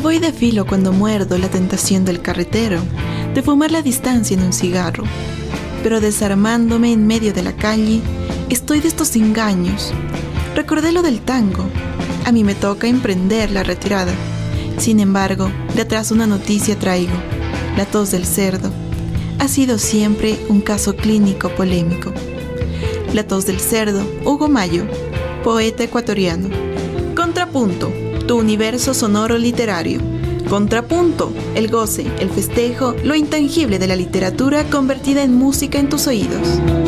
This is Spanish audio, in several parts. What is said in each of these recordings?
Voy de filo cuando muerdo la tentación del carretero, de fumar la distancia en un cigarro. Pero desarmándome en medio de la calle, estoy de estos engaños. Recordé lo del tango. A mí me toca emprender la retirada. Sin embargo, de atrás una noticia traigo. La tos del cerdo. Ha sido siempre un caso clínico polémico. La tos del cerdo, Hugo Mayo, poeta ecuatoriano. Contrapunto, tu universo sonoro literario. Contrapunto, el goce, el festejo, lo intangible de la literatura convertida en música en tus oídos.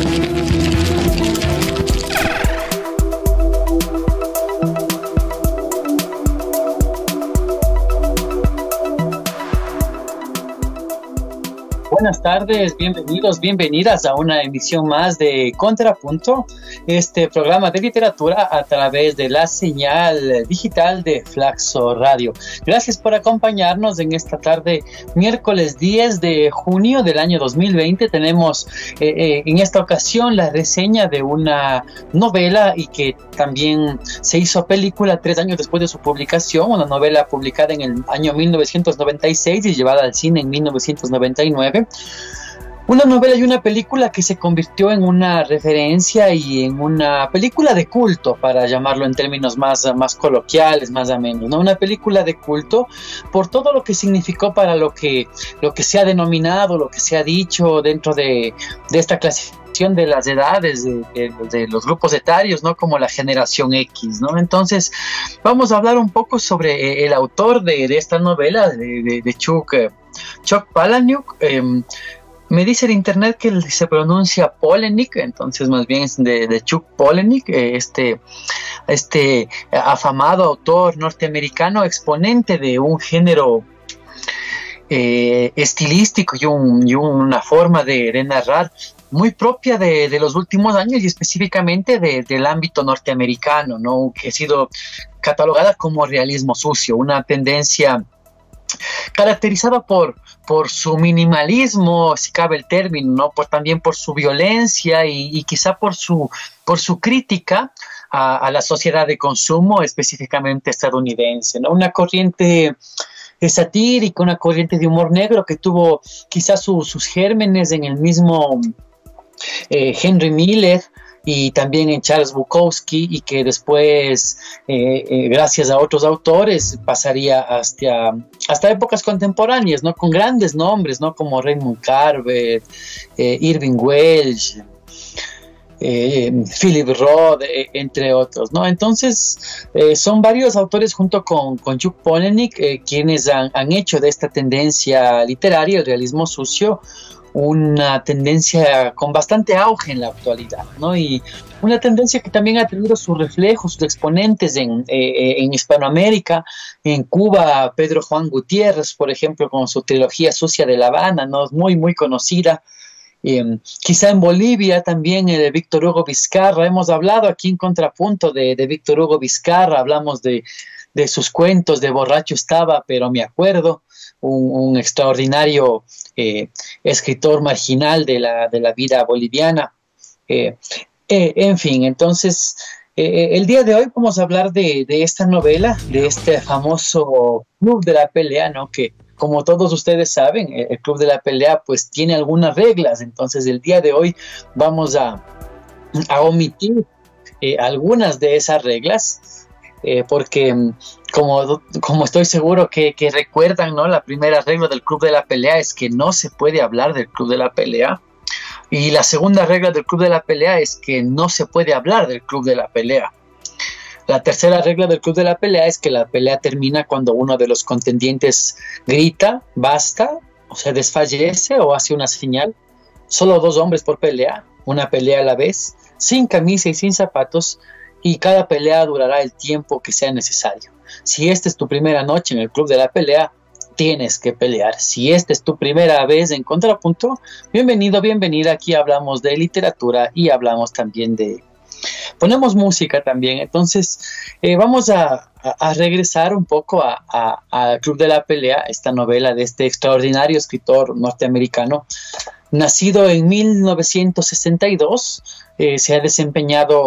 Buenas tardes, bienvenidos, bienvenidas a una emisión más de Contrapunto, este programa de literatura a través de la señal digital de Flaxo Radio. Gracias por acompañarnos en esta tarde, miércoles 10 de junio del año 2020. Tenemos en esta ocasión la reseña de una novela y que también se hizo película 3 años después de su publicación, una novela publicada en el año 1996 y llevada al cine en 1999. Una novela y una película que se convirtió en una referencia y en una película de culto, para llamarlo en términos más coloquiales, más amenos, ¿no? Una película de culto por todo lo que significó para lo que se ha denominado, lo que se ha dicho dentro de esta clasificación de las edades, de los grupos etarios, ¿no? Como la generación X, ¿no? Entonces, vamos a hablar un poco sobre el autor de esta novela, de Chuck Palahniuk. Me dice en internet que se pronuncia Palahniuk, entonces más bien es de Chuck Palahniuk, este afamado autor norteamericano, exponente de un género estilístico y una forma de narrar muy propia de los últimos años y específicamente del ámbito norteamericano, ¿no? Que ha sido catalogada como realismo sucio, una tendencia caracterizada por su minimalismo, si cabe el término, ¿no? También por su violencia y quizá por su crítica a la sociedad de consumo, específicamente estadounidense, ¿no? Una corriente satírica, una corriente de humor negro que tuvo quizás sus gérmenes en el mismo Henry Miller y también en Charles Bukowski, y que después, gracias a otros autores, pasaría hasta épocas contemporáneas, ¿no? Con grandes nombres, ¿no? Como Raymond Carver, Irving Welsh, Philip Roth, entre otros, ¿no? Entonces, son varios autores junto con Chuck Palahniuk quienes han hecho de esta tendencia literaria, el realismo sucio, una tendencia con bastante auge en la actualidad, ¿no? Y una tendencia que también ha tenido sus reflejos, sus exponentes en Hispanoamérica, en Cuba, Pedro Juan Gutiérrez, por ejemplo, con su trilogía Sucia de La Habana, ¿no? Muy, muy conocida. Quizá en Bolivia también de Víctor Hugo Vizcarra. Hemos hablado aquí en Contrapunto de Víctor Hugo Vizcarra, hablamos de sus cuentos de Borracho estaba, pero me acuerdo, un extraordinario escritor marginal de la vida boliviana. En fin, entonces el día de hoy vamos a hablar de esta novela, de este famoso Club de la Pelea, ¿no? Que, como todos ustedes saben, el Club de la Pelea pues tiene algunas reglas. Entonces el día de hoy vamos a omitir algunas de esas reglas, porque como estoy seguro que recuerdan, ¿no? La primera regla del Club de la Pelea es que no se puede hablar del Club de la Pelea, y la segunda regla del Club de la Pelea es que no se puede hablar del Club de la Pelea. La tercera regla del Club de la Pelea es que la pelea termina cuando uno de los contendientes grita basta, o sea, desfallece o hace una señal. Solo 2 hombres por pelea, una pelea a la vez, sin camisa y sin zapatos, y cada pelea durará el tiempo que sea necesario. Si esta es tu primera noche en el Club de la Pelea, tienes que pelear. Si esta es tu primera vez en Contrapunto, bienvenido, bienvenida. Aquí hablamos de literatura y hablamos también ponemos música también. Entonces vamos a regresar un poco a Club de la Pelea, esta novela de este extraordinario escritor norteamericano, nacido en 1962. Se ha desempeñado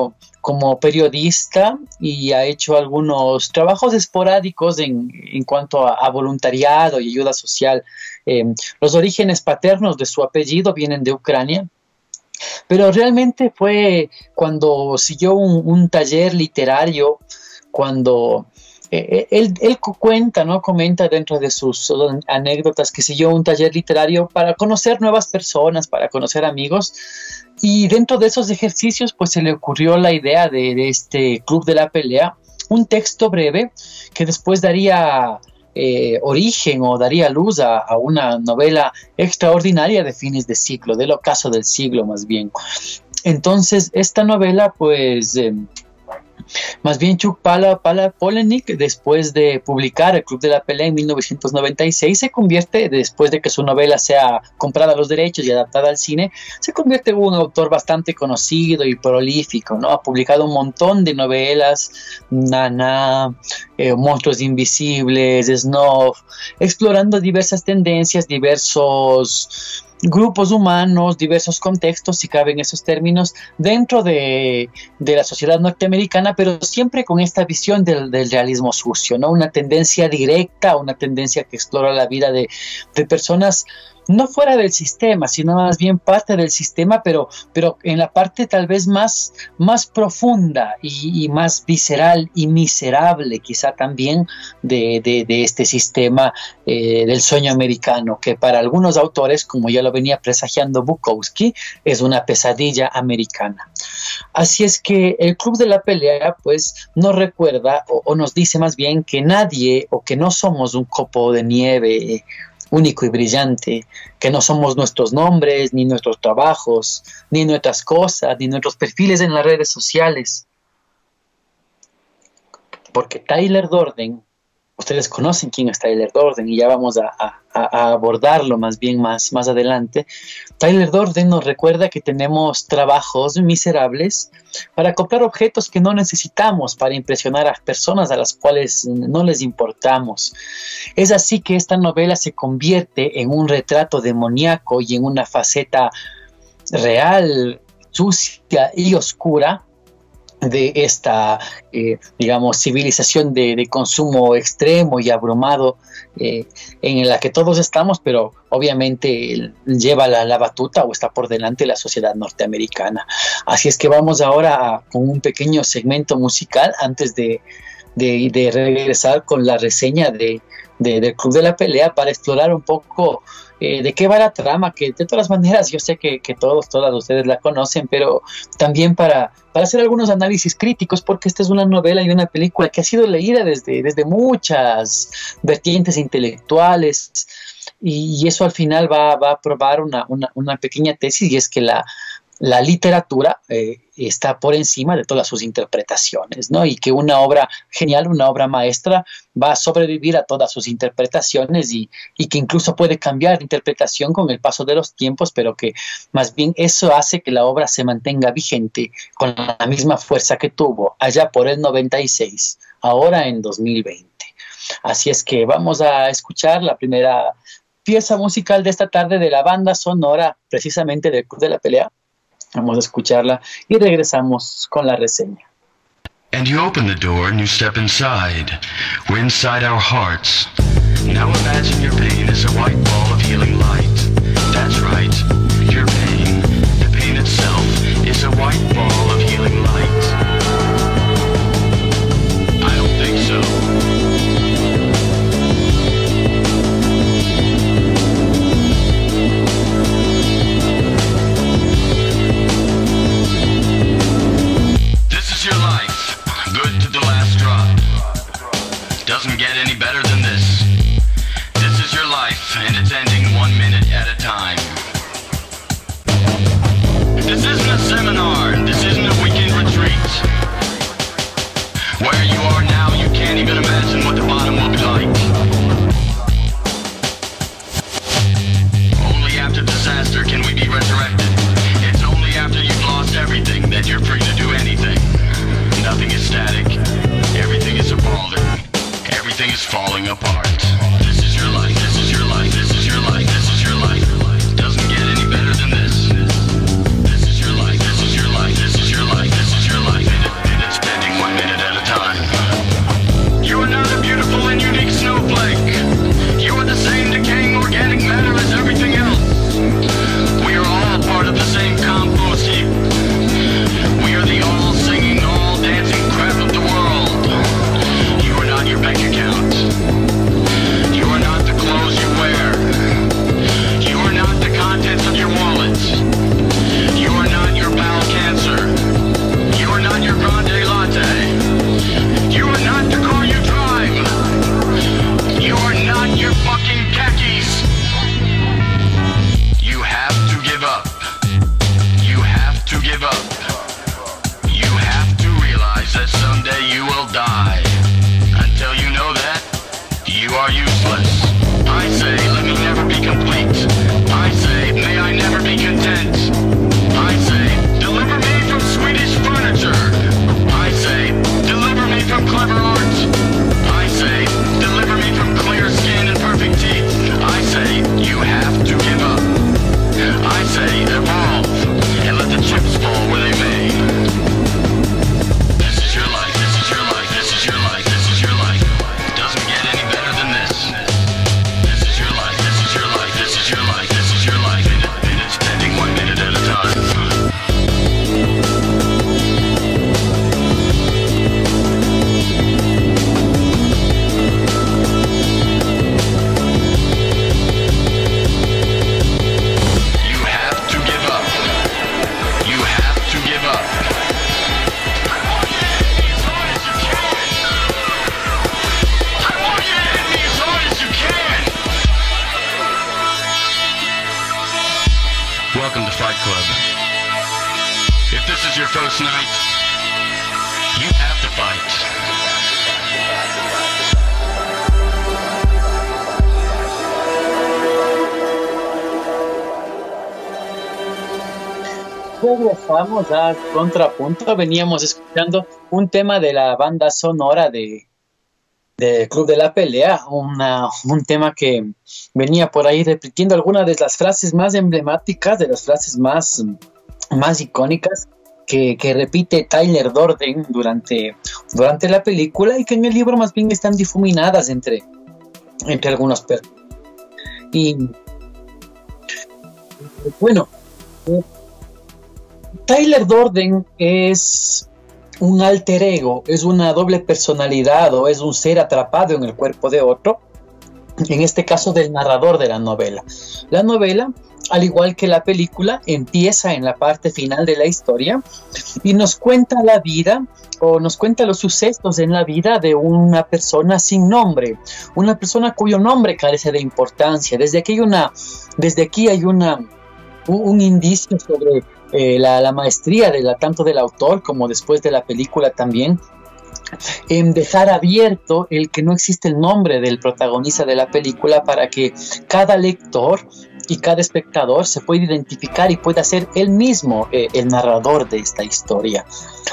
como periodista y ha hecho algunos trabajos esporádicos en cuanto a voluntariado y ayuda social. Los orígenes paternos de su apellido vienen de Ucrania, pero realmente fue cuando siguió un taller literario, cuando él cuenta, ¿no? Comenta dentro de sus anécdotas que siguió un taller literario para conocer nuevas personas, para conocer amigos, y dentro de esos ejercicios pues se le ocurrió la idea de este Club de la Pelea, un texto breve que después daría origen o daría luz a una novela extraordinaria de fines de siglo, del ocaso del siglo más bien. Entonces esta novela pues... más bien Chuck Palahniuk, después de publicar El Club de la Pelea en 1996, se convierte, después de que su novela sea comprada a los derechos y adaptada al cine, se convierte en un autor bastante conocido y prolífico, ¿no? Ha publicado un montón de novelas, Nana, Monstruos Invisibles, Snuff, explorando diversas tendencias, diversos grupos humanos, diversos contextos, si caben esos términos, dentro de la sociedad norteamericana, pero siempre con esta visión del realismo sucio, ¿no? Una tendencia directa, una tendencia que explora la vida de personas no fuera del sistema, sino más bien parte del sistema, pero en la parte tal vez más profunda y más visceral y miserable quizá también de este sistema del sueño americano, que para algunos autores, como ya lo venía presagiando Bukowski, es una pesadilla americana. Así es que el Club de la Pelea pues nos recuerda o nos dice más bien que nadie o que no somos un copo de nieve único y brillante, que no somos nuestros nombres, ni nuestros trabajos, ni nuestras cosas, ni nuestros perfiles en las redes sociales. Porque Tyler Durden, ustedes conocen quién es Tyler Durden y ya vamos a abordarlo más bien más adelante. Tyler Durden nos recuerda que tenemos trabajos miserables para comprar objetos que no necesitamos, para impresionar a personas a las cuales no les importamos. Es así que esta novela se convierte en un retrato demoníaco y en una faceta real, sucia y oscura de esta, digamos, civilización de consumo extremo y abrumado en la que todos estamos, pero obviamente lleva la batuta o está por delante la sociedad norteamericana. Así es que vamos ahora con un pequeño segmento musical antes de regresar con la reseña del Club de la Pelea para explorar un poco de qué va la trama, que de todas maneras yo sé que todas ustedes la conocen, pero también para hacer algunos análisis críticos, porque esta es una novela y una película que ha sido leída desde muchas vertientes intelectuales, y eso al final va a probar una pequeña tesis, y es que la literatura está por encima de todas sus interpretaciones, ¿no? Y que una obra genial, una obra maestra, va a sobrevivir a todas sus interpretaciones y que incluso puede cambiar de interpretación con el paso de los tiempos, pero que más bien eso hace que la obra se mantenga vigente con la misma fuerza que tuvo allá por el 96, ahora en 2020. Así es que vamos a escuchar la primera pieza musical de esta tarde de la banda sonora precisamente del Club de la Pelea. Vamos a escucharla y regresamos con la reseña. And you open the door and you step inside. We're inside our hearts. Now imagine your pain is a white ball of healing light. That's right, your pain, the pain itself, is a white ball of healing light. I don't think so. Your life, good to the last drop. Doesn't get any better than this. This is your life, and it's ending 1 minute at a time. This isn't a seminar, this isn't a weekend retreat. Where you are now, you can't even imagine what the bottom will be like. Only after disaster can we be resurrected. It's only after you've lost everything that you're free to do anything. Nothing is static. Everything is evolving. Everything is falling apart. This is your life. This is your life. This is your life. This is your life. Doesn't get any better than this. This is your life. This is your life. This is your life. This is your life. Fight Club. If this is your first night, you have to fight. Regresamos a Contrapunto. Veníamos escuchando un tema de la banda sonora de Club de la Pelea, un tema que venía por ahí repitiendo algunas de las frases más emblemáticas, de las frases más icónicas que repite Tyler Durden durante la película, y que en el libro más bien están difuminadas entre algunos personajes. Y bueno, Tyler Durden es un alter ego, es una doble personalidad, o es un ser atrapado en el cuerpo de otro, en este caso del narrador de la novela. La novela, al igual que la película, empieza en la parte final de la historia y nos cuenta la vida, o nos cuenta los sucesos en la vida de una persona sin nombre, una persona cuyo nombre carece de importancia. Desde aquí hay un indicio sobre la maestría tanto del autor como después de la película también, en dejar abierto el que no existe el nombre del protagonista de la película, para que cada lector y cada espectador se pueda identificar y pueda ser él mismo el narrador de esta historia.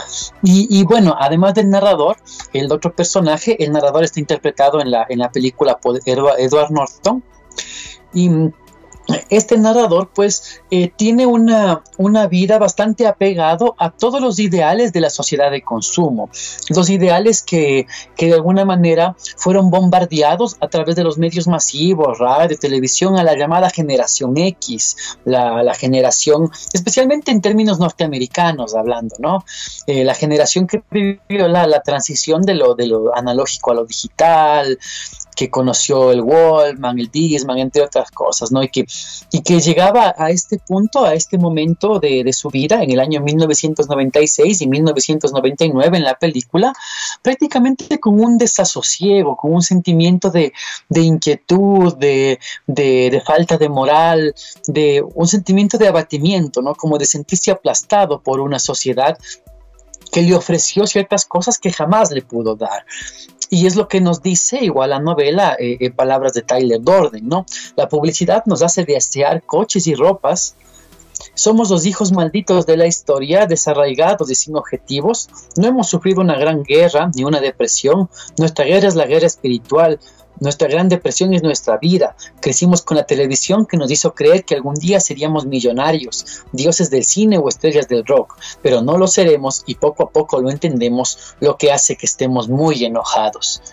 Y bueno, además del narrador, el otro personaje, el narrador está interpretado en la película por Edward Norton, y este narrador pues tiene una vida bastante apegado a todos los ideales de la sociedad de consumo, los ideales que de alguna manera fueron bombardeados a través de los medios masivos, radio, televisión, a la llamada generación X, la generación, especialmente en términos norteamericanos hablando, ¿no? La generación que vivió la transición de lo analógico a lo digital, que conoció el Walkman, el Discman, entre otras cosas, ¿no? Y que llegaba a este punto, a este momento de su vida, en el año 1996 y 1999 en la película, prácticamente con un desasosiego, con un sentimiento de inquietud, de falta de moral, de un sentimiento de abatimiento, ¿no? Como de sentirse aplastado por una sociedad que le ofreció ciertas cosas que jamás le pudo dar. Y es lo que nos dice igual la novela, en palabras de Tyler Durden, ¿no? La publicidad nos hace desear coches y ropas. Somos los hijos malditos de la historia, desarraigados y sin objetivos. No hemos sufrido una gran guerra ni una depresión. Nuestra guerra es la guerra espiritual. Nuestra gran depresión es nuestra vida. Crecimos con la televisión que nos hizo creer que algún día seríamos millonarios, dioses del cine o estrellas del rock, pero no lo seremos, y poco a poco lo entendemos, lo que hace que estemos muy enojados.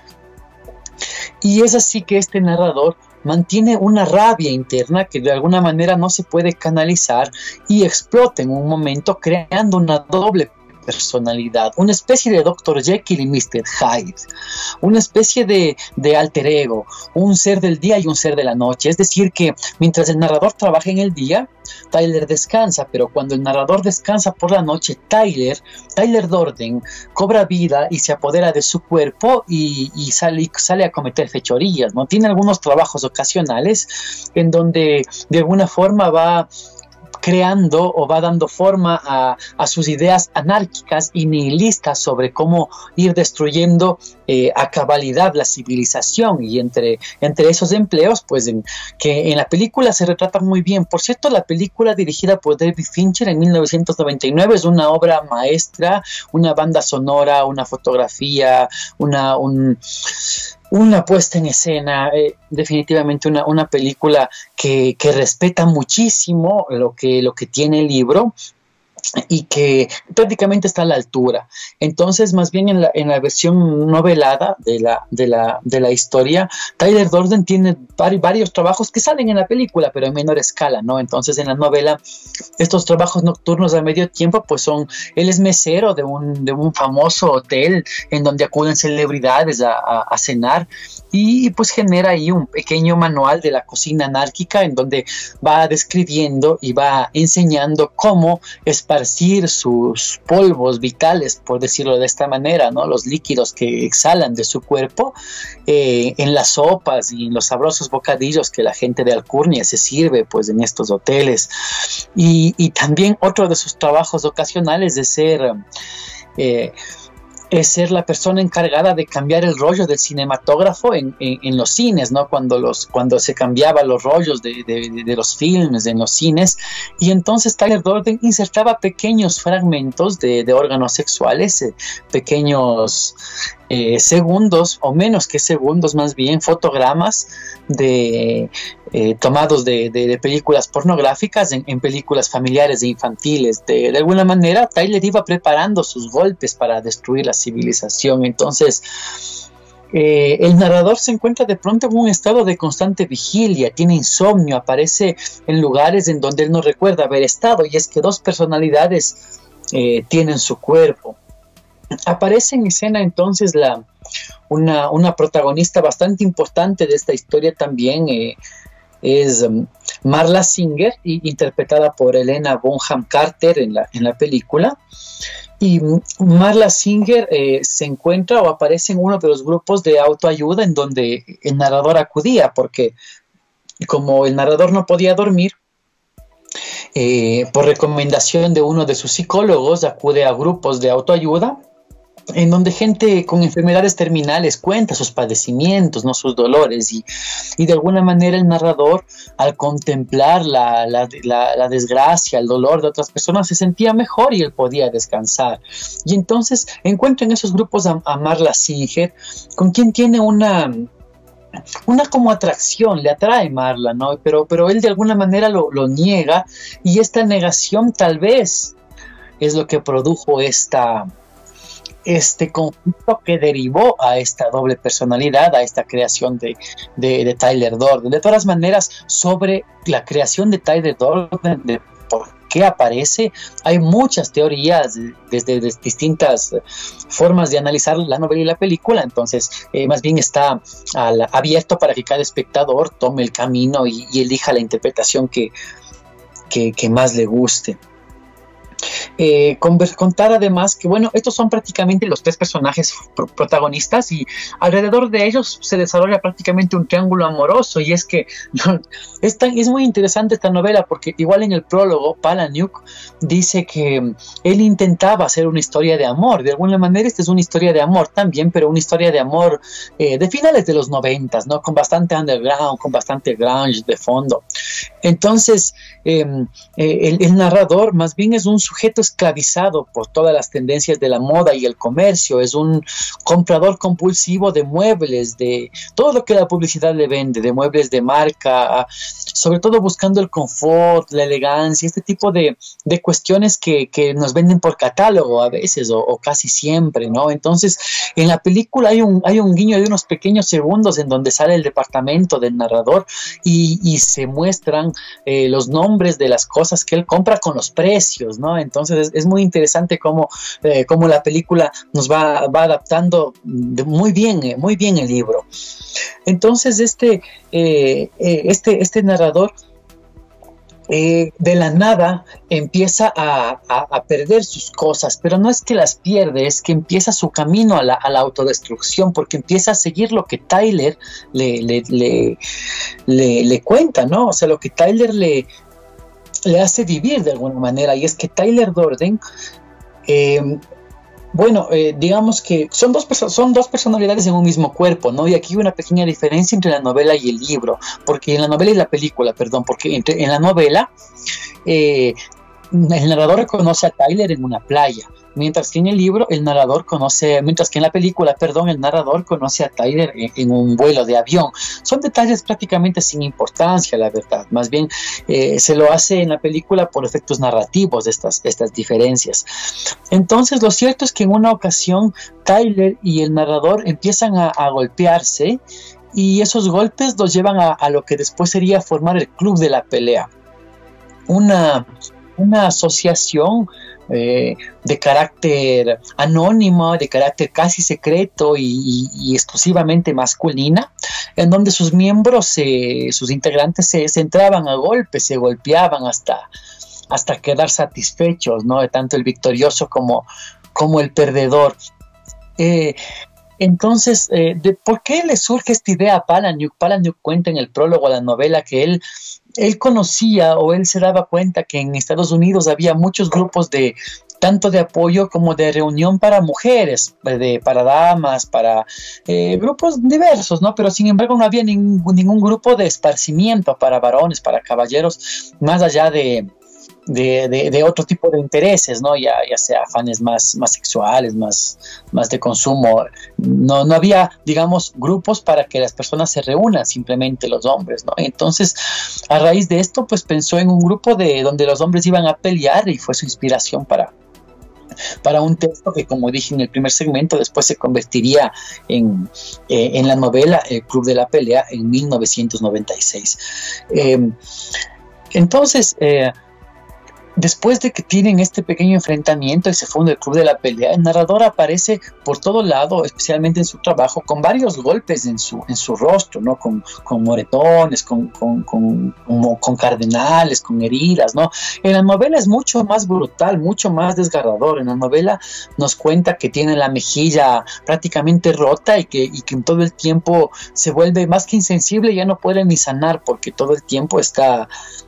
Y es así que este narrador mantiene una rabia interna que de alguna manera no se puede canalizar y explota en un momento, creando una doble personalidad, una especie de Dr. Jekyll y Mr. Hyde, una especie de alter ego, un ser del día y un ser de la noche. Es decir, que mientras el narrador trabaja en el día, Tyler descansa, pero cuando el narrador descansa por la noche, Tyler Durden cobra vida y se apodera de su cuerpo y sale a cometer fechorías, ¿no? Tiene algunos trabajos ocasionales en donde de alguna forma va creando o va dando forma a sus ideas anárquicas y nihilistas sobre cómo ir destruyendo a cabalidad la civilización, y entre esos empleos pues que en la película se retratan muy bien. Por cierto, la película dirigida por David Fincher en 1999 es una obra maestra, una banda sonora, una fotografía, una puesta en escena, definitivamente una película que respeta muchísimo lo que tiene el libro y que prácticamente está a la altura. Entonces, más bien en la versión novelada de la historia, Tyler Durden tiene varios trabajos que salen en la película, pero en menor escala, ¿no? Entonces, en la novela, estos trabajos nocturnos a medio tiempo, pues él es mesero de un famoso hotel en donde acuden celebridades a cenar, y pues genera ahí un pequeño manual de la cocina anárquica en donde va describiendo y va enseñando cómo esparcir sus polvos vitales, por decirlo de esta manera, ¿no? Los líquidos que exhalan de su cuerpo en las sopas y en los sabrosos bocadillos que la gente de Alcurnia se sirve pues en estos hoteles. Y también otro de sus trabajos ocasionales es ser la persona encargada de cambiar el rollo del cinematógrafo en los cines, ¿no? Cuando se cambiaban los rollos de los filmes en los cines, y entonces Tyler Durden insertaba pequeños fragmentos de órganos sexuales, pequeños segundos, o menos que segundos más bien, fotogramas tomados de películas pornográficas en películas familiares e infantiles. De alguna manera Tyler iba preparando sus golpes para destruir la civilización. Entonces el narrador se encuentra de pronto en un estado de constante vigilia, tiene insomnio, aparece en lugares en donde él no recuerda haber estado, y es que dos personalidades tienen su cuerpo. Aparece en escena entonces una protagonista bastante importante de esta historia también, es Marla Singer, interpretada por Helena Bonham Carter en la película. Y Marla Singer se encuentra o aparece en uno de los grupos de autoayuda en donde el narrador acudía, porque como el narrador no podía dormir, por recomendación de uno de sus psicólogos, acude a grupos de autoayuda en donde gente con enfermedades terminales cuenta sus padecimientos, no sus dolores, y de alguna manera el narrador, al contemplar la desgracia, el dolor de otras personas, se sentía mejor y él podía descansar. Y entonces encuentra en esos grupos a Marla Singer, con quien tiene una como atracción, le atrae Marla, ¿no? Pero él de alguna manera lo niega, y esta negación tal vez es lo que produjo este conflicto que derivó a esta doble personalidad, a esta creación de Tyler Durden. De todas maneras, sobre la creación de Tyler Durden, de por qué aparece, hay muchas teorías desde distintas formas de analizar la novela y la película. Entonces más bien está abierto para que cada espectador tome el camino y elija la interpretación que más le guste. Contar además que, bueno, estos son prácticamente los tres personajes protagonistas, y alrededor de ellos se desarrolla prácticamente un triángulo amoroso. Y es que es muy interesante esta novela, porque igual en el prólogo Palahniuk dice que él intentaba hacer una historia de amor. De alguna manera esta es una historia de amor también, pero una historia de amor de finales de los 90, ¿no? Con bastante underground, con bastante grunge de fondo. Entonces el narrador más bien es un sujeto esclavizado por todas las tendencias de la moda y el comercio, es un comprador compulsivo de muebles, de todo lo que la publicidad le vende, de muebles de marca, sobre todo buscando el confort, la elegancia, este tipo de cuestiones que nos venden por catálogo a veces o casi siempre, ¿no? Entonces en la película hay un guiño de unos pequeños segundos en donde sale el departamento del narrador y se muestran los nombres de las cosas que él compra con los precios, ¿no? Entonces es muy interesante cómo la película nos va adaptando muy bien el libro. Entonces este narrador de la nada empieza a perder sus cosas, pero no es que las pierde, es que empieza su camino a la autodestrucción, porque empieza a seguir lo que Tyler le cuenta, ¿no? O sea, lo que Tyler le hace vivir de alguna manera. Y es que Tyler Durden, digamos que son dos personalidades en un mismo cuerpo, ¿no? Y aquí hay una pequeña diferencia entre la novela y el libro, porque en la novela y la película, porque en la novela el narrador reconoce a Tyler en una playa, mientras que en la película, el narrador conoce a Tyler en un vuelo de avión. Son detalles prácticamente sin importancia, la verdad. Más bien se lo hace en la película por efectos narrativos estas diferencias. Entonces lo cierto es que en una ocasión Tyler y el narrador empiezan a golpearse, y esos golpes los llevan a lo que después sería formar el Club de la Pelea, una asociación de carácter anónimo, de carácter casi secreto y exclusivamente masculina, en donde sus miembros, sus integrantes se entraban a golpes, se golpeaban hasta quedar satisfechos, ¿no? De tanto el victorioso como el perdedor. Entonces, ¿por qué le surge esta idea a Palahniuk? Palahniuk cuenta en el prólogo a la novela que él conocía o él se daba cuenta que en Estados Unidos había muchos grupos tanto de apoyo como de reunión para mujeres, para damas, para grupos diversos, ¿no? Pero sin embargo no había ningún grupo de esparcimiento para varones, para caballeros, más allá de otro tipo de intereses, ¿no? Ya sea afanes más sexuales, más de consumo. No había, digamos, grupos para que las personas se reúnan, simplemente los hombres, ¿no? Entonces, a raíz de esto, pues pensó en un grupo donde los hombres iban a pelear y fue su inspiración para un texto que, como dije en el primer segmento, después se convertiría en la novela El Club de la Pelea en 1996. Entonces, después de que tienen este pequeño enfrentamiento y se funda el Club de la Pelea, el narrador aparece por todo lado, especialmente en su trabajo, con varios golpes en su rostro, ¿no? Con moretones, con cardenales, con heridas, ¿no? En la novela es mucho más brutal, mucho más desgarrador. En la novela nos cuenta que tiene la mejilla prácticamente rota y que en todo el tiempo se vuelve más que insensible, ya no puede ni sanar porque todo el tiempo está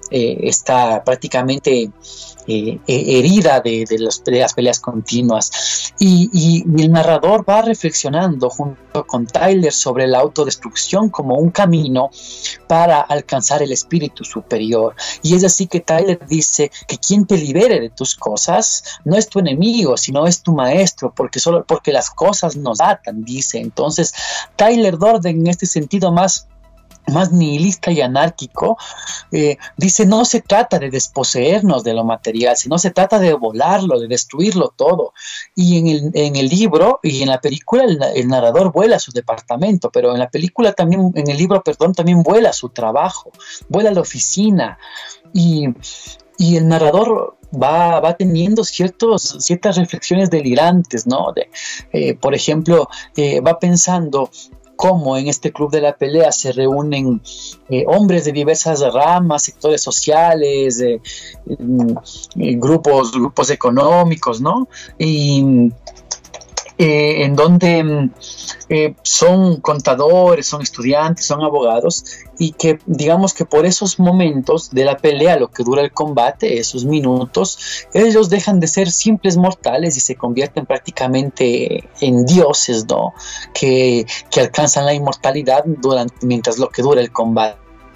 prácticamente herida de las peleas continuas, y el narrador va reflexionando junto con Tyler sobre la autodestrucción como un camino para alcanzar el espíritu superior. Y es así que Tyler dice que quien te libere de tus cosas no es tu enemigo, sino es tu maestro, porque las cosas nos atan, dice. Entonces Tyler Durden, en este sentido más nihilista y anárquico, dice: no se trata de desposeernos de lo material, sino se trata de volarlo, de destruirlo todo. Y en el libro y en la película el narrador vuela a su departamento, pero en la película también, en el libro, también vuela a su trabajo, vuela a la oficina, y el narrador va teniendo ciertas reflexiones delirantes, ¿no? Por ejemplo, va pensando cómo en este Club de la Pelea se reúnen hombres de diversas ramas, sectores sociales, grupos económicos, ¿no? Y en donde son contadores, son estudiantes, son abogados, y que digamos que por esos momentos de la pelea, lo que dura el combate, esos minutos, ellos dejan de ser simples mortales y se convierten prácticamente en dioses, ¿no? Que alcanzan la inmortalidad mientras lo que dura el combate.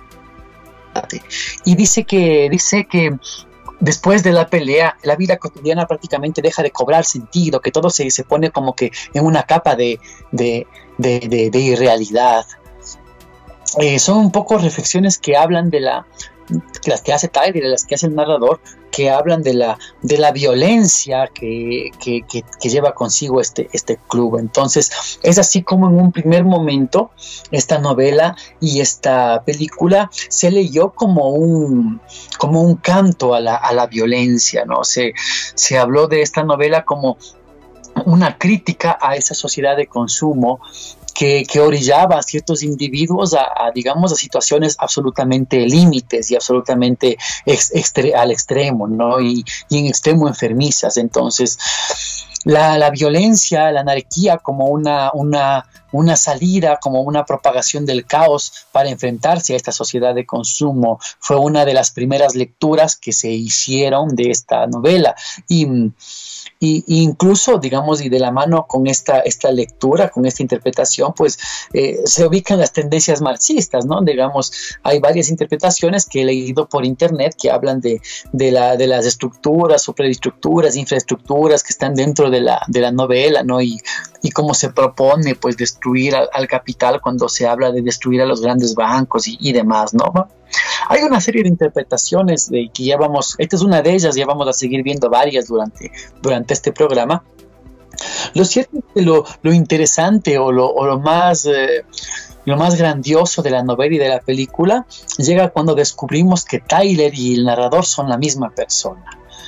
Y dice que después de la pelea, la vida cotidiana prácticamente deja de cobrar sentido, que todo se pone como que en una capa de irrealidad. Son un poco reflexiones que hablan de las que hace Tyler y de las que hace el narrador, que hablan de la violencia que lleva consigo este club. Entonces es así como en un primer momento esta novela y esta película se leyó como un canto a la violencia, ¿no? Se habló de esta novela como una crítica a esa sociedad de consumo que orillaba a ciertos individuos a situaciones absolutamente límites y absolutamente al extremo, ¿no? Y en extremo enfermizas. Entonces, la violencia, la anarquía como una salida, como una propagación del caos para enfrentarse a esta sociedad de consumo, fue una de las primeras lecturas que se hicieron de esta novela. Y incluso, digamos, y de la mano con esta lectura, con esta interpretación, pues se ubican las tendencias marxistas, ¿no? Digamos, hay varias interpretaciones que he leído por internet que hablan de las estructuras, superestructuras, infraestructuras que están dentro de la novela, ¿no? Y cómo se propone, pues, destruir al capital cuando se habla de destruir a los grandes bancos y demás, ¿no? Hay una serie de interpretaciones que ya esta es una de ellas, ya vamos a seguir viendo varias durante este programa. Lo cierto es que lo interesante o lo más grandioso de la novela y de la película llega cuando descubrimos que Tyler y el narrador son la misma persona.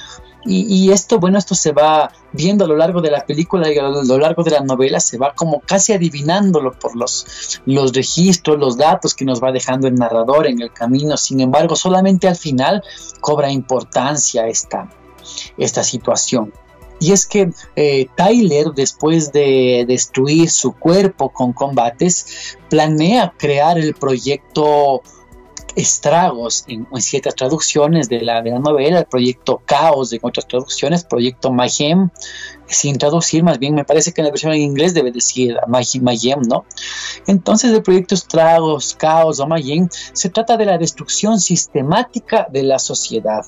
Y esto, bueno, esto se va viendo a lo largo de la película y a lo largo de la novela, se va como casi adivinándolo por los registros, los datos que nos va dejando el narrador en el camino. Sin embargo, solamente al final cobra importancia esta situación. Y es que Tyler, después de destruir su cuerpo con combates, planea crear el proyecto Estragos en ciertas traducciones de la novela, el proyecto Caos en otras traducciones, proyecto Mayhem, sin traducir, más bien me parece que en la versión en inglés debe decir Mayhem, ¿no? Entonces el proyecto Estragos, Caos o Mayhem se trata de la destrucción sistemática de la sociedad.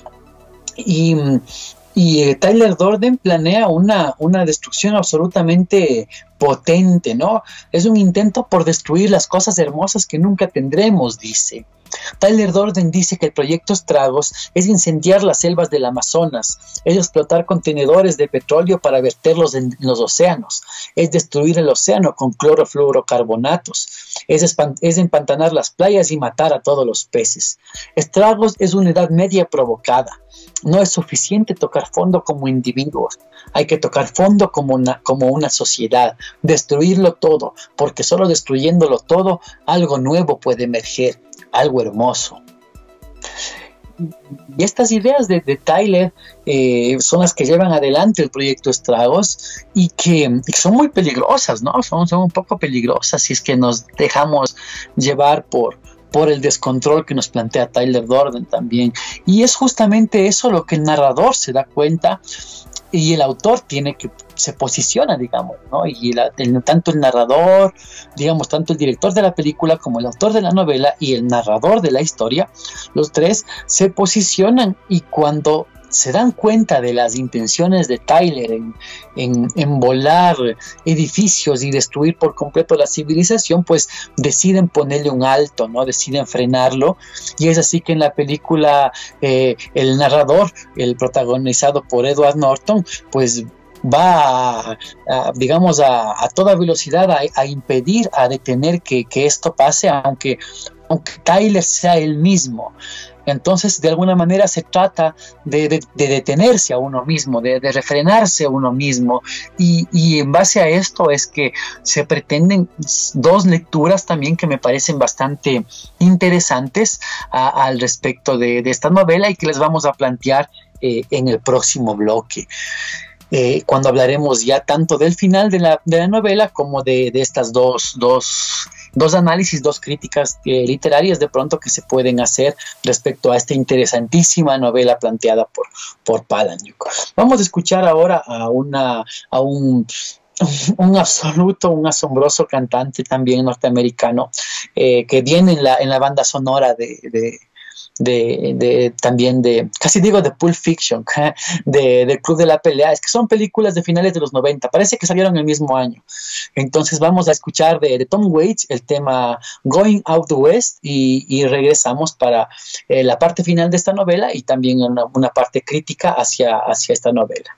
Y Tyler Durden planea una destrucción absolutamente potente, ¿no? Es un intento por destruir las cosas hermosas que nunca tendremos, dice. Tyler Durden dice que el proyecto Estragos es incendiar las selvas del Amazonas, es explotar contenedores de petróleo para verterlos en los océanos, es destruir el océano con clorofluorocarbonatos, es empantanar las playas y matar a todos los peces. Estragos es una edad media provocada. No es suficiente tocar fondo como individuos, hay que tocar fondo como una sociedad, destruirlo todo, porque solo destruyéndolo todo, algo nuevo puede emerger, algo hermoso. Y estas ideas de Tyler son las que llevan adelante el proyecto Estragos y que son muy peligrosas, ¿no? Son un poco peligrosas si es que nos dejamos llevar por el descontrol que nos plantea Tyler Durden también. Y es justamente eso lo que el narrador se da cuenta y el autor se posiciona, digamos, ¿no? Y tanto el narrador, digamos, tanto el director de la película como el autor de la novela y el narrador de la historia, los tres se posicionan, y cuando se dan cuenta de las intenciones de Tyler en volar edificios y destruir por completo la civilización, pues deciden ponerle un alto, ¿no? Deciden frenarlo, y es así que en la película el narrador, el protagonizado por Edward Norton, pues va a toda velocidad a impedir, a detener que esto pase, aunque Tyler sea él mismo. Entonces, de alguna manera se trata de detenerse a uno mismo, de refrenarse a uno mismo, y en base a esto es que se pretenden dos lecturas también que me parecen bastante interesantes al respecto de esta novela, y que les vamos a plantear en el próximo bloque. Cuando hablaremos ya tanto del final de la novela como de estas dos análisis, dos críticas literarias de pronto que se pueden hacer respecto a esta interesantísima novela planteada por Palahniuk. Vamos a escuchar ahora a un asombroso cantante también norteamericano que viene en la banda sonora también casi digo de Pulp Fiction, del Club de la Pelea. Es que son películas de finales de los 90, parece que salieron el mismo año. Entonces vamos a escuchar de Tom Waits el tema Going Out West, y regresamos para la parte final de esta novela y también una parte crítica hacia esta novela.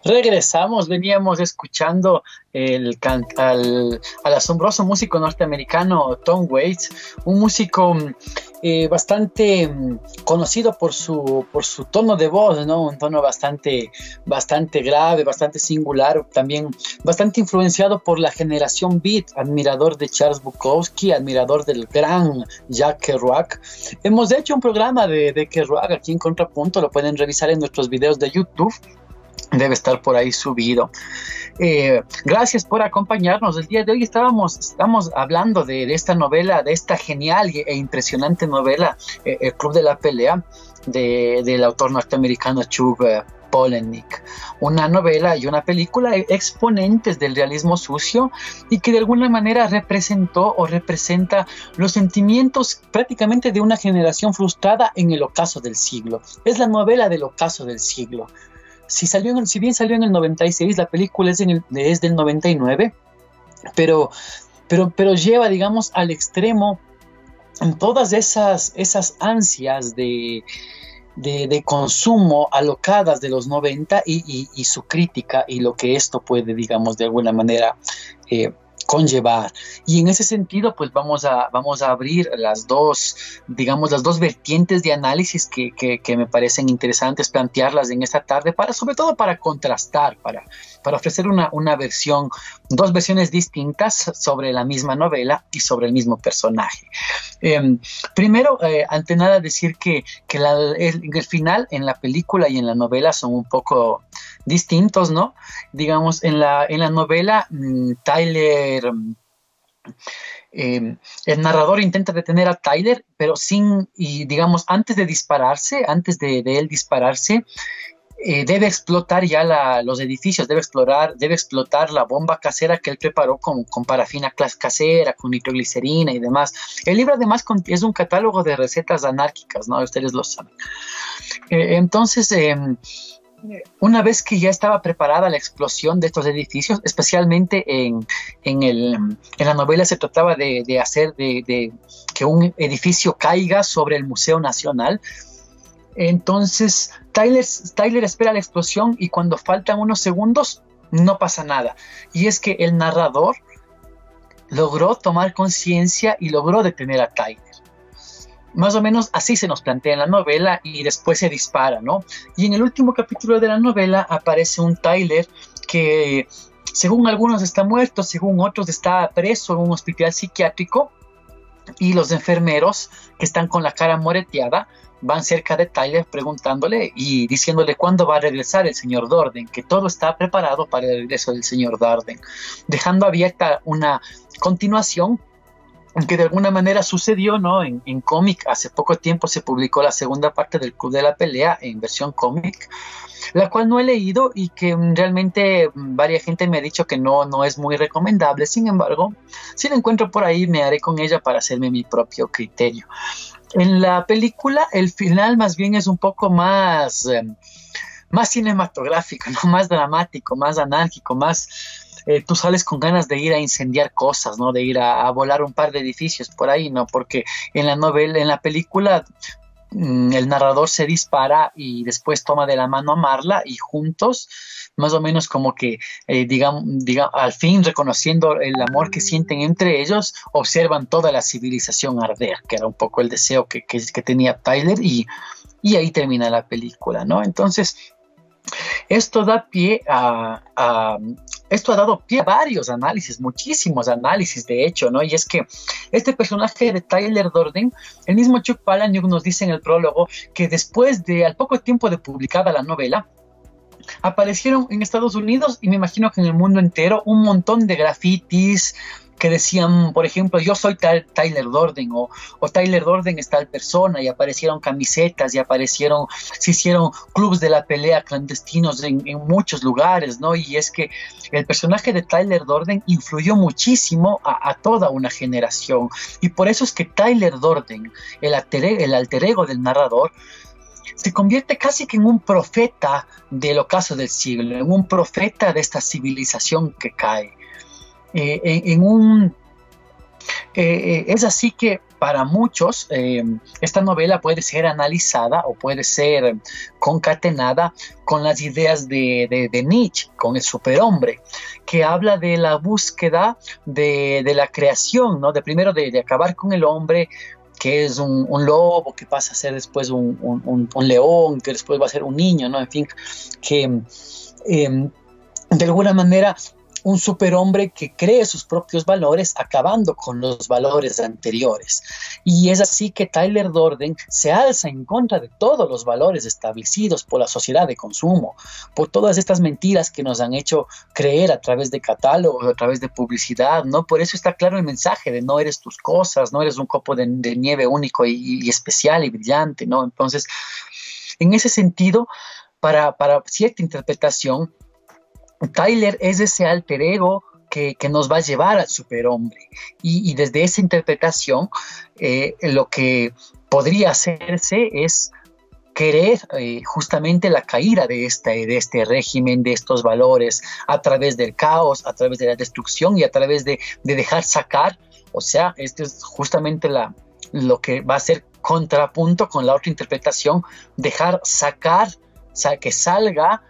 Regresamos, veníamos escuchando al asombroso músico norteamericano Tom Waits, un músico bastante conocido por su tono de voz, ¿no? Un tono bastante grave, bastante singular, también bastante influenciado por la generación Beat, admirador de Charles Bukowski, admirador del gran Jack Kerouac. Hemos hecho un programa de Kerouac aquí en Contrapunto, lo pueden revisar en nuestros videos de YouTube. Debe estar por ahí subido. Gracias por acompañarnos. El día de hoy estamos hablando de esta novela, de esta genial e impresionante novela, El Club de la Pelea, del autor norteamericano Chuck Palahniuk. Una novela y una película exponentes del realismo sucio y que de alguna manera representó o representa los sentimientos prácticamente de una generación frustrada en el ocaso del siglo. Es la novela del ocaso del siglo. Si bien salió en el 96, la película es del 99, pero lleva, digamos, al extremo en todas esas ansias de consumo alocadas de los 90 y su crítica y lo que esto puede, digamos, de alguna manera conllevar. Y en ese sentido, pues vamos a abrir las dos vertientes de análisis que me parecen interesantes plantearlas en esta tarde, sobre todo para contrastar, para ofrecer dos versiones distintas sobre la misma novela y sobre el mismo personaje. Primero, ante nada, decir que el final en la película y en la novela son un poco distintos, ¿no? Digamos, en la novela, Tyler, el narrador intenta detener a Tyler, pero digamos, antes de él dispararse, debe explotar ya los edificios, debe explotar la bomba casera que él preparó con parafina casera, con nitroglicerina y demás. El libro además es un catálogo de recetas anárquicas, ¿no? Ustedes lo saben. Entonces, una vez que ya estaba preparada la explosión de estos edificios, especialmente en la novela se trataba de hacer que un edificio caiga sobre el Museo Nacional. Entonces Tyler espera la explosión y cuando faltan unos segundos no pasa nada. Y es que el narrador logró tomar conciencia y logró detener a Tyler. Más o menos así se nos plantea en la novela y después se dispara, ¿no? Y en el último capítulo de la novela aparece un Tyler que, según algunos, está muerto, según otros está preso en un hospital psiquiátrico, y los enfermeros que están con la cara moreteada van cerca de Tyler preguntándole y diciéndole cuándo va a regresar el señor Durden, que todo está preparado para el regreso del señor Durden, dejando abierta una continuación que de alguna manera sucedió, ¿no? En cómic. Hace poco tiempo se publicó la segunda parte del Club de la Pelea en versión cómic, la cual no he leído y que realmente varias gente me ha dicho que no es muy recomendable. Sin embargo, si la encuentro por ahí, me haré con ella para hacerme mi propio criterio. En la película, el final más bien es un poco más cinematográfico, ¿no? Más dramático, más anárquico, tú sales con ganas de ir a incendiar cosas, ¿no? De ir a volar un par de edificios por ahí, ¿no? Porque en la película, el narrador se dispara y después toma de la mano a Marla y juntos, más o menos como que, digamos, al fin reconociendo el amor que sienten entre ellos, observan toda la civilización arder, que era un poco el deseo que tenía Tyler, y ahí termina la película, ¿no? Entonces, esto ha dado pie a varios análisis, muchísimos análisis de hecho, ¿no? Y es que este personaje de Tyler Durden, el mismo Chuck Palahniuk nos dice en el prólogo que después al poco tiempo de publicada la novela, aparecieron en Estados Unidos y me imagino que en el mundo entero un montón de grafitis que decían, por ejemplo, yo soy Tyler Durden o Tyler Durden es tal persona, y aparecieron camisetas y se hicieron clubes de la pelea clandestinos en muchos lugares, ¿no? Y es que el personaje de Tyler Durden influyó muchísimo a toda una generación, y por eso es que Tyler Durden, el alter ego del narrador, se convierte casi que en un profeta del ocaso del siglo, en un profeta de esta civilización que cae. Es así que para muchos, esta novela puede ser analizada o puede ser concatenada con las ideas de Nietzsche, con el superhombre, que habla de la búsqueda de la creación, ¿no? Primero de acabar con el hombre, que es un lobo, que pasa a ser después un león, que después va a ser un niño, ¿no? En fin, que de alguna manera un superhombre que cree sus propios valores, acabando con los valores anteriores. Y es así que Tyler Durden se alza en contra de todos los valores establecidos por la sociedad de consumo, por todas estas mentiras que nos han hecho creer a través de catálogos, a través de publicidad, ¿no? Por eso está claro el mensaje de no eres tus cosas, no eres un copo de nieve único y especial y brillante, ¿no? Entonces, en ese sentido, para cierta interpretación, Tyler es ese alter ego que nos va a llevar al superhombre, y desde esa interpretación lo que podría hacerse es querer justamente la caída de este régimen, de estos valores, a través del caos, a través de la destrucción y a través de dejar sacar. O sea, esto es justamente lo que va a ser contrapunto con la otra interpretación, dejar sacar, que salga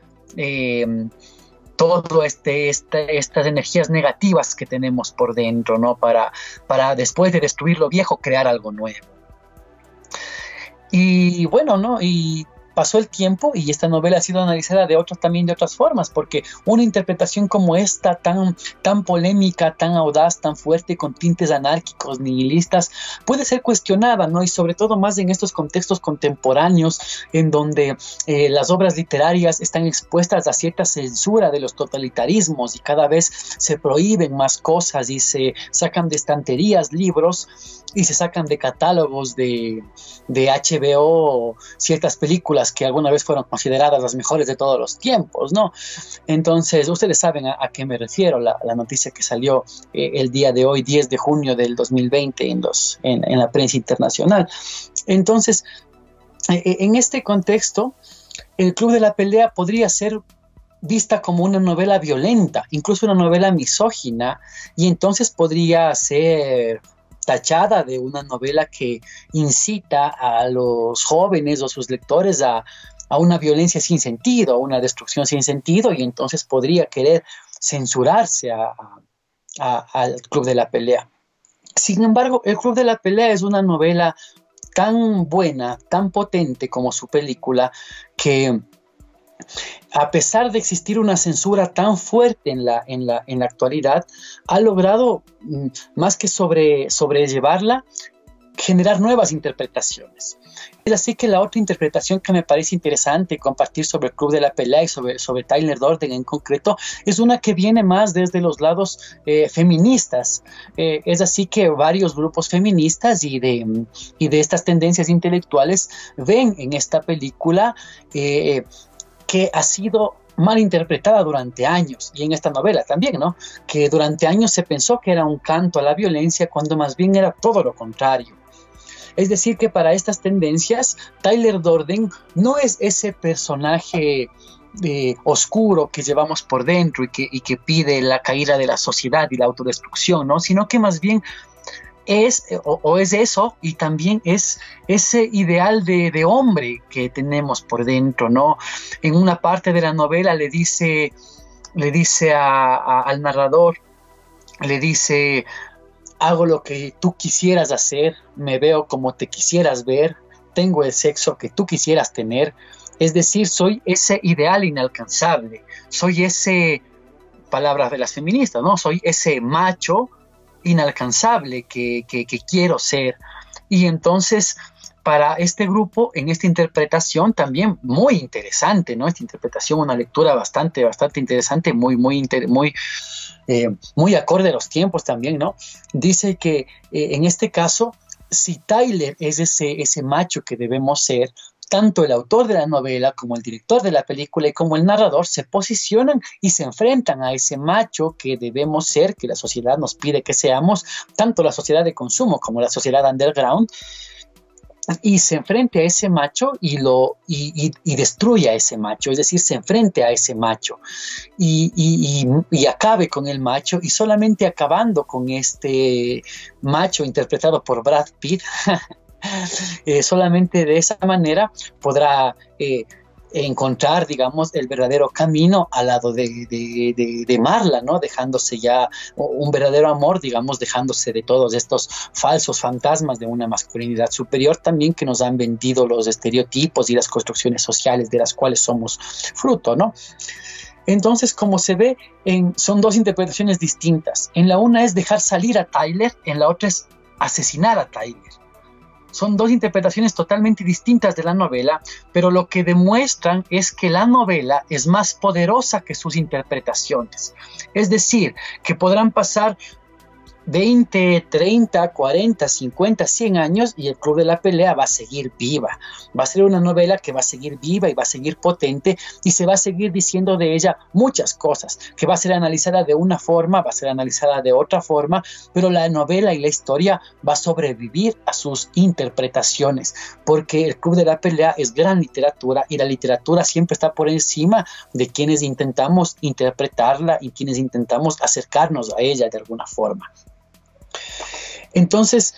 todo estas energías negativas que tenemos por dentro, ¿no? Para después de destruir lo viejo, crear algo nuevo. Y bueno, ¿no? Y pasó el tiempo y esta novela ha sido analizada también de otras formas, porque una interpretación como esta, tan polémica, tan audaz, tan fuerte, con tintes anárquicos, nihilistas, puede ser cuestionada, ¿no? Y sobre todo más en estos contextos contemporáneos, en donde las obras literarias están expuestas a cierta censura de los totalitarismos y cada vez se prohíben más cosas y se sacan de estanterías libros y se sacan de catálogos de HBO ciertas películas que alguna vez fueron consideradas las mejores de todos los tiempos, ¿no? Entonces, ustedes saben a qué me refiero, la noticia que salió el día de hoy, 10 de junio del 2020, en la prensa internacional. Entonces, en este contexto, El Club de la Pelea podría ser vista como una novela violenta, incluso una novela misógina, y entonces podría ser tachada de una novela que incita a los jóvenes o sus lectores a una violencia sin sentido, a una destrucción sin sentido, y entonces podría querer censurarse al Club de la Pelea. Sin embargo, El Club de la Pelea es una novela tan buena, tan potente como su película, que a pesar de existir una censura tan fuerte en la actualidad, ha logrado, más que sobrellevarla, generar nuevas interpretaciones. Es así que la otra interpretación que me parece interesante compartir sobre el Club de la Pelea y sobre Tyler Durden en concreto es una que viene más desde los lados feministas. Es así que varios grupos feministas y de estas tendencias intelectuales ven en esta película que ha sido mal interpretada durante años, y en esta novela también, ¿no? Que durante años se pensó que era un canto a la violencia, cuando más bien era todo lo contrario. Es decir, que para estas tendencias, Tyler Durden no es ese personaje oscuro que llevamos por dentro y que pide la caída de la sociedad y la autodestrucción, ¿no? Sino que más bien es eso, y también es ese ideal de hombre que tenemos por dentro, ¿no? En una parte de la novela le dice al narrador, le dice: hago lo que tú quisieras hacer, me veo como te quisieras ver, tengo el sexo que tú quisieras tener. Es decir, soy ese ideal inalcanzable, soy ese, palabras de las feministas, ¿no? Soy ese macho inalcanzable que quiero ser. Y entonces, para este grupo, en esta interpretación también muy interesante, ¿no? Esta interpretación, una lectura bastante interesante, muy acorde a los tiempos también, ¿no? Dice que en este caso, si Tyler es ese macho que debemos ser, tanto el autor de la novela como el director de la película y como el narrador se posicionan y se enfrentan a ese macho que debemos ser, que la sociedad nos pide que seamos, tanto la sociedad de consumo como la sociedad underground. y se enfrente a ese macho y destruya a ese macho, es decir, se enfrente a ese macho y acabe con el macho, y solamente acabando con este macho interpretado por Brad Pitt, solamente de esa manera podrá encontrar, digamos, el verdadero camino al lado de Marla, ¿no? Dejándose ya un verdadero amor, digamos, dejándose de todos estos falsos fantasmas de una masculinidad superior también que nos han vendido los estereotipos y las construcciones sociales de las cuales somos fruto, ¿no? Entonces, como se ve, son dos interpretaciones distintas. En la una es dejar salir a Tyler, en la otra es asesinar a Tyler. Son dos interpretaciones totalmente distintas de la novela, pero lo que demuestran es que la novela es más poderosa que sus interpretaciones. Es decir, que podrán pasar 20, 30, 40, 50, 100 años y el Club de la Pelea va a seguir viva. Va a ser una novela que va a seguir viva y va a seguir potente y se va a seguir diciendo de ella muchas cosas, que va a ser analizada de una forma, va a ser analizada de otra forma, pero la novela y la historia va a sobrevivir a sus interpretaciones, porque el Club de la Pelea es gran literatura y la literatura siempre está por encima de quienes intentamos interpretarla y quienes intentamos acercarnos a ella de alguna forma. Entonces,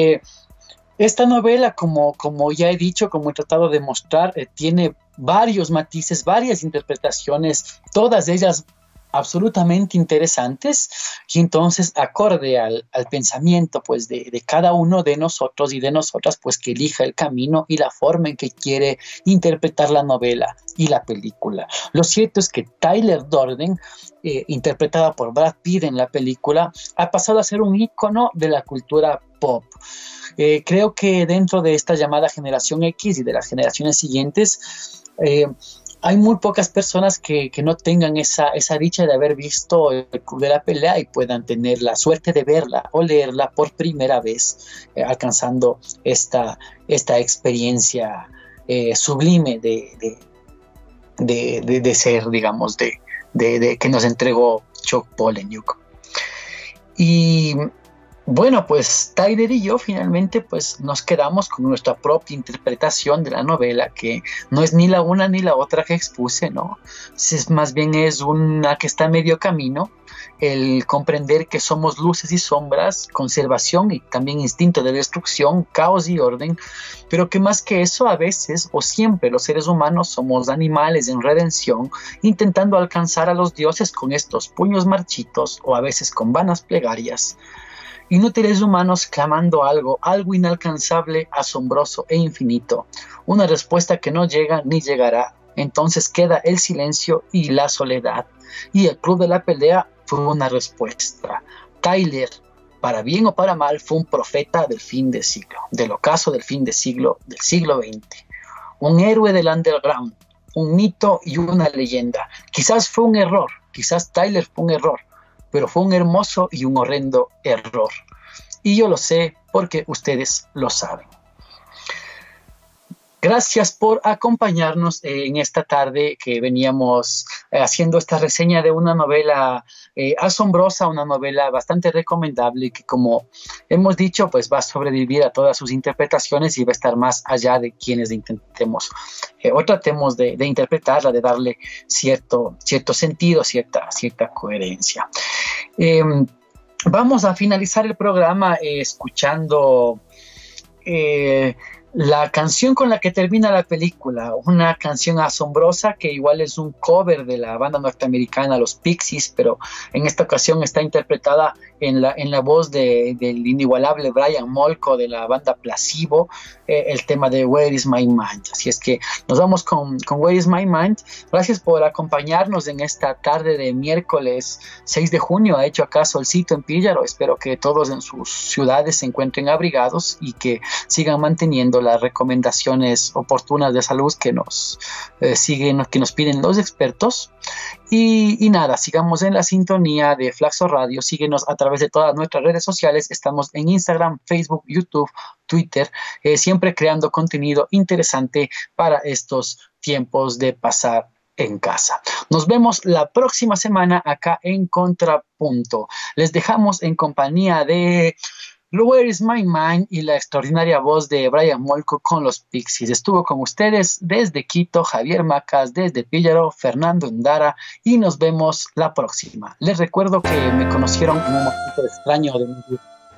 esta novela, como ya he dicho, como he tratado de mostrar, tiene varios matices, varias interpretaciones, todas ellas absolutamente interesantes, y entonces acorde al pensamiento pues de cada uno de nosotros y de nosotras, pues que elija el camino y la forma en que quiere interpretar la novela y la película. Lo cierto es que Tyler Durden, interpretada por Brad Pitt en la película, ha pasado a ser un ícono de la cultura pop. Creo que dentro de esta llamada generación X y de las generaciones siguientes, hay muy pocas personas que no tengan esa dicha de haber visto el Club de la Pelea y puedan tener la suerte de verla o leerla por primera vez, alcanzando esta experiencia sublime de ser, digamos, de que nos entregó Chuck Palahniuk. Y bueno, pues Tyler y yo finalmente pues nos quedamos con nuestra propia interpretación de la novela, que no es ni la una ni la otra que expuse, ¿no? Más bien es una que está a medio camino, el comprender que somos luces y sombras, conservación y también instinto de destrucción, caos y orden, pero que más que eso a veces o siempre los seres humanos somos animales en redención, intentando alcanzar a los dioses con estos puños marchitos o a veces con vanas plegarias. Inútiles humanos clamando algo inalcanzable, asombroso e infinito. Una respuesta que no llega ni llegará. Entonces queda el silencio y la soledad. Y el Club de la Pelea fue una respuesta. Tyler, para bien o para mal, fue un profeta del fin de siglo, del ocaso del fin de siglo, del siglo XX. Un héroe del underground, un mito y una leyenda. Quizás fue un error, quizás Tyler fue un error, pero fue un hermoso y un horrendo error. Y yo lo sé porque ustedes lo saben. Gracias por acompañarnos en esta tarde que veníamos haciendo esta reseña de una novela asombrosa, una novela bastante recomendable que, como hemos dicho, pues va a sobrevivir a todas sus interpretaciones y va a estar más allá de quienes intentemos o tratemos de interpretarla, de darle cierto sentido, cierta coherencia. Vamos a finalizar el programa escuchando la canción con la que termina la película, una canción asombrosa que igual es un cover de la banda norteamericana Los Pixies, pero en esta ocasión está interpretada en la voz del inigualable Brian Molko de la banda Placebo, el tema de Where is My Mind. Así es que nos vamos con Where is My Mind. Gracias por acompañarnos en esta tarde de miércoles 6 de junio. Ha hecho acá solcito en Píllaro. Espero que todos en sus ciudades se encuentren abrigados y que sigan manteniendo las recomendaciones oportunas de salud que nos piden los expertos. Y nada, sigamos en la sintonía de Flaxo Radio. Síguenos a través de todas nuestras redes sociales. Estamos en Instagram, Facebook, YouTube, Twitter, siempre creando contenido interesante para estos tiempos de pasar en casa. Nos vemos la próxima semana acá en Contrapunto. Les dejamos en compañía de Where is My Mind y la extraordinaria voz de Brian Molko con los Pixies. Estuvo con ustedes desde Quito, Javier Macas, desde Píllaro, Fernando Endara, y nos vemos la próxima. Les recuerdo que me conocieron en un momento extraño de mi vida.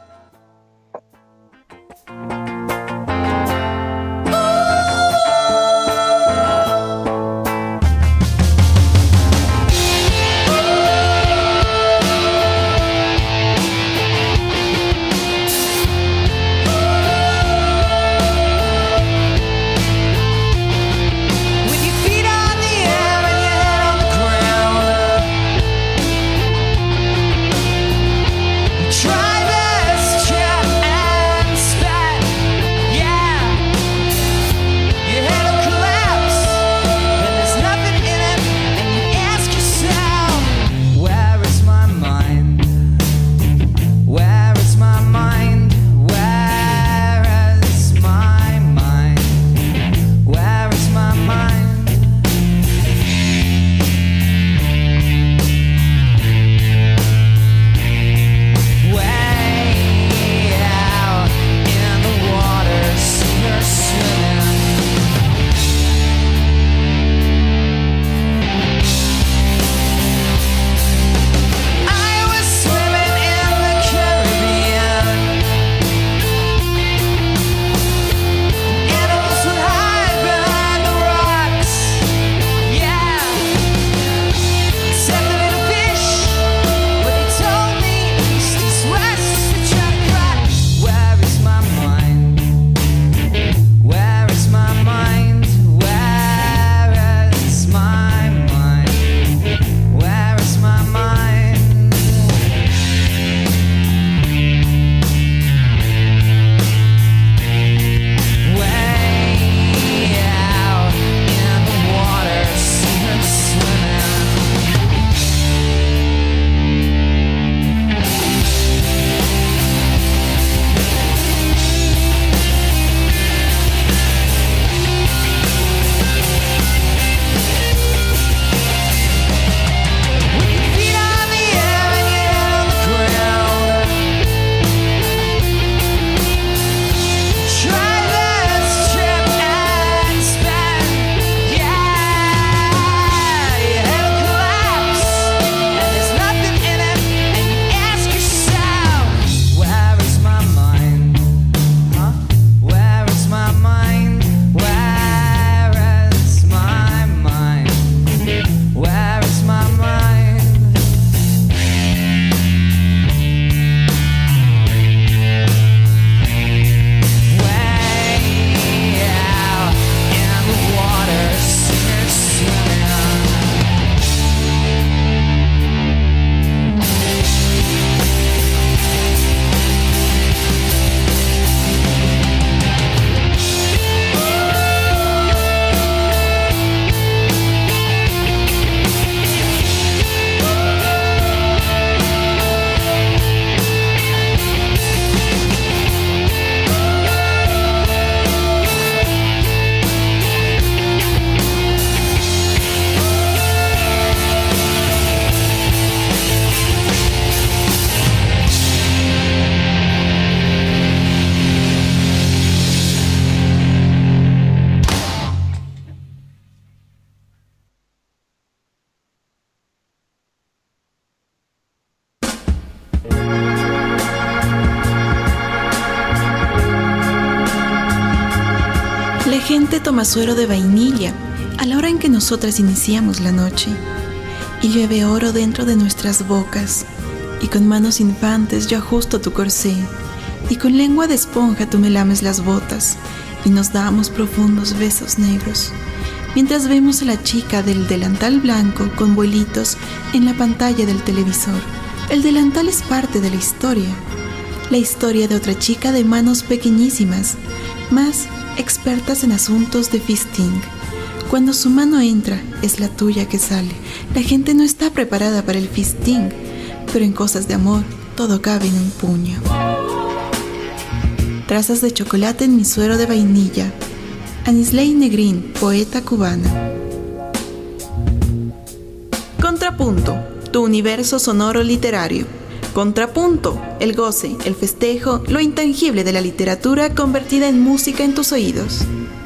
gente toma suero de vainilla a la hora en que nosotras iniciamos la noche, y llueve oro dentro de nuestras bocas, y con manos infantes yo ajusto tu corsé, y con lengua de esponja tú me lames las botas, y nos damos profundos besos negros, mientras vemos a la chica del delantal blanco con vuelitos en la pantalla del televisor. El delantal es parte de la historia de otra chica de manos pequeñísimas, más expertas en asuntos de fisting. Cuando su mano entra, es la tuya que sale. La gente no está preparada para el fisting, pero en cosas de amor, todo cabe en un puño. Trazas de chocolate en mi suero de vainilla. Anisley Negrín, poeta cubana. Contrapunto, tu universo sonoro literario. Contrapunto, el goce, el festejo, lo intangible de la literatura convertida en música en tus oídos.